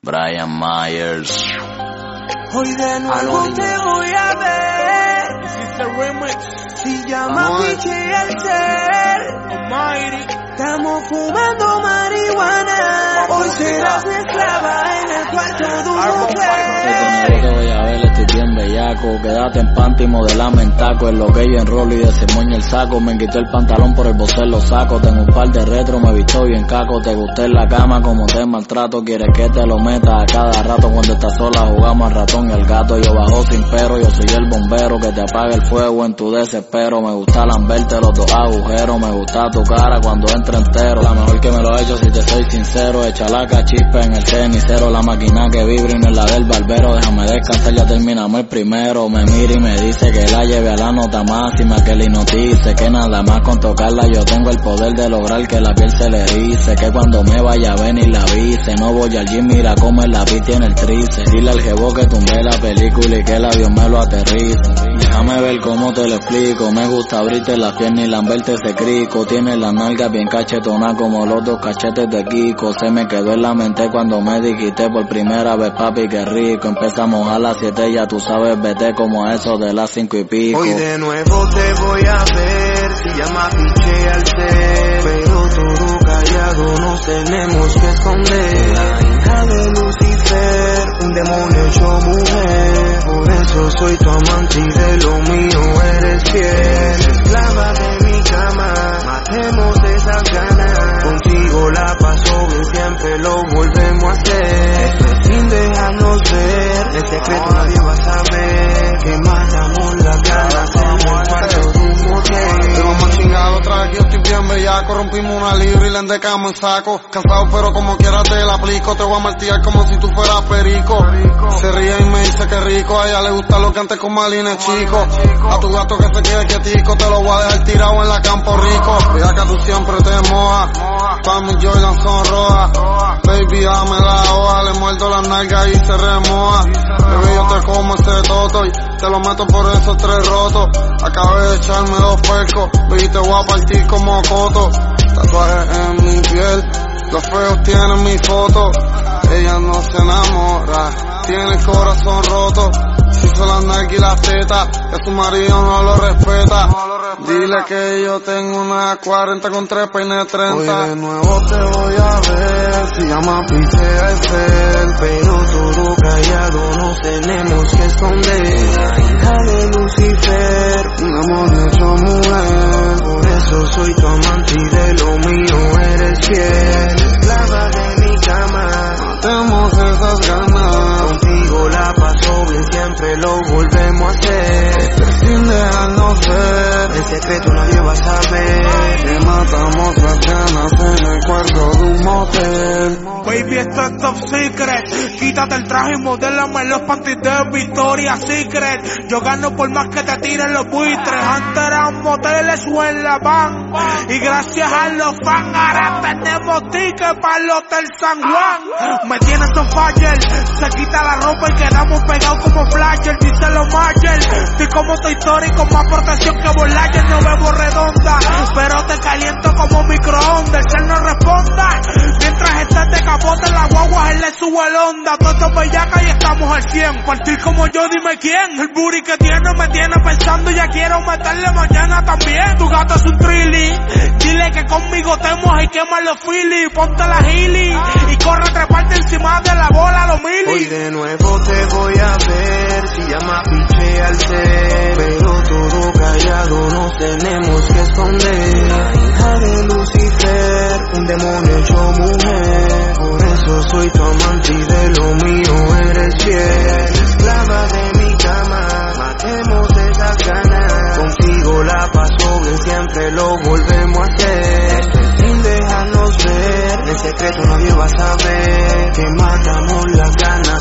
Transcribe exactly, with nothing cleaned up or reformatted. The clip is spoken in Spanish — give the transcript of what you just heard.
Brian Myers. Hoy de nuevo Anónimo. Te voy a ver. Si llama Piche al ser. Estamos fumando marihuana. Hoy serás mi esclava en el cuarto de un hotel. Te voy a ver, estoy bien bellaco. Quédate en panty y modelame en taco. En lo que yo enrolo y desemoño el saco. Me quité el pantalón por el bocel lo saco. Tengo un par de retro, me he visto bien caco. Te gusté en la cama como te maltrato. Quieres que te lo meta a cada rato. Cuando estás sola jugamos al ratón y al gato. Yo bajo sin pero, yo soy el bombero que te apaga el fuego en tu desespero. Me gusta lamberte los dos agujeros. Me gusta tu cara cuando entra entero. La mejor que me lo he hecho si te soy sincero. Echa la cachispa en el cenicero. La máquina que vibra y no es la del barbero. Déjame descansar, ya terminamos el primero. Me mira y me dice que la lleve a la nota máxima. Que le hipnotice, que nada más con tocarla yo tengo el poder de lograr que la piel se le erice. Que cuando me vaya a venir la avise. No voy al gym, mira cómo el lápiz tiene el trice. Dile al jevo que tumbé la película y que el avión me lo aterrice. Déjame ver cómo te lo explico. Me gusta abrirte las piernas y lamberte ese crico. Tiene la nalga bien cachetona como los dos cachetes de Kiko. Se me quedó en la mente cuando me dijiste por primera vez papi que rico. Empezamos a las siete, ya tú sabes, vete como eso de las cinco y pico. Hoy de nuevo te voy a ver, si llama Piche al ser. Pero todo callado nos tenemos que esconder. La hija de Lucifer, un demonio hecho mujer. Por eso soy tu amante y de lo mío eres fiel. Esclava de mi cama, matemos esas ganas. Contigo la paso bien, siempre lo volvemos a hacer. Esto es sin dejarnos ver, de secreto nadie va a saber. Que matamos las ganas en el cuarto de un motel. Te vamos a chingar otra vez, yo estoy bien bellaco. Rompimos una libra y le endecamos en saco. Cansado pero como quiera te la aplico. Te voy a martillar como si tú fueras perico. Se ríe y me dice que rico. A ella le gusta lo que antes con Malines chico. A tu gato que se quede quietico. Te lo voy a dejar tirado en la Campo Rico. Mira que tú siempre te mojas. Pa' mi Jordan son rojas. Baby dame la hoja. Le muerdo las nalgas y se remoja. Bebé yo te como ese toto y te lo meto por esos tres rotos. Acabé de echarme dos percos. Baby te voy a partir como coto. Tatuajes en mi piel. Los feos tienen mi foto. Ella no se enamora. Tiene el corazón roto. Si se las nalgas y las tetas, que su marido no lo respeta. Dile que yo tengo una cuarenta con tres peines treinta. Hoy de nuevo te voy a ver, si llama Piche al ser. Pero todo callado nos tenemos que esconder. La hija de Lucifer, un amor hecho mujer. Por eso soy tu amante y de lo mío eres fiel. Esclava de mi cama, matemos esas ganas. Contigo la paso bien, siempre lo volvemos a hacer. Sin dejarnos ver, en secreto nadie va a saber. Que matamos las ganas en el cuarto de un motel. Baby, esto es top secret. Quítate el traje y modélame los panties de Victoria's Secret. Yo gano por más que te tiren los buitres. Antes eran moteles o en la van. Y gracias a los fans ahora tenemos tickets para el Hotel San Juan. Me tienes on fire, se quita la ropa y quedamos pegados como flasher. Dice los Mayer, estoy como Toy Story con más protección que Voyager. No bebo redonda, pero te caliento como microondas. El cel no responda, mientras estés de capote en la guagua él le sube el onda. Todos estos bellacas y estamos al cien. Partir como yo, dime quién. El booty que tiene me tiene pensando y ya quiero meterle mañana también. Tu gato es un trilly, dile que conmigo te mojas y quema los Phillies. Ponte la Healy y corre a treparte encima de la bola los mili. Hoy de nuevo te voy a ver, si llama Piche al ser. Pero todo callado nos tenemos que esconder. La hija de Lucifer, un demonio hecho mujer. Por eso soy tu amante y de lo mío eres fiel. Esclava de mi cama, matemos esas ganas. Contigo la paso bien, siempre lo volvemos a hacer. Esto es sin dejarnos ver, en secreto nadie va a saber. Que matamos las ganas